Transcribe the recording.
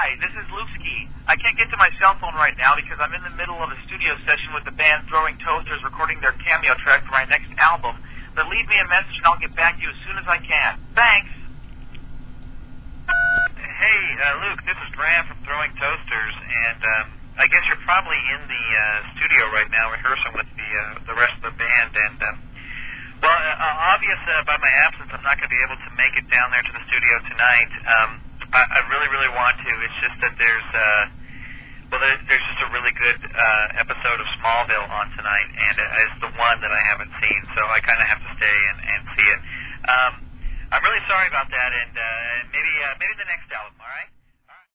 Hi, this is Lupski. I can't get to my cell phone right now because I'm in the middle of a studio session with the band Throwing Toasters recording their cameo track for my next album. But leave me a message and I'll get back to you as soon as I can. Thanks. Hey, Luke, this is Graham from Throwing Toasters, and I guess you're probably in the studio right now rehearsing with the rest of the band, and obvious by my absence, I'm not going to be able to make it down there to the studio tonight. I really, really want to. It's just that there's just a really good episode of Smallville on tonight, and it's the one that I haven't seen, so I kind of have to stay and see it. I'm really sorry about that, and maybe the next album, all right?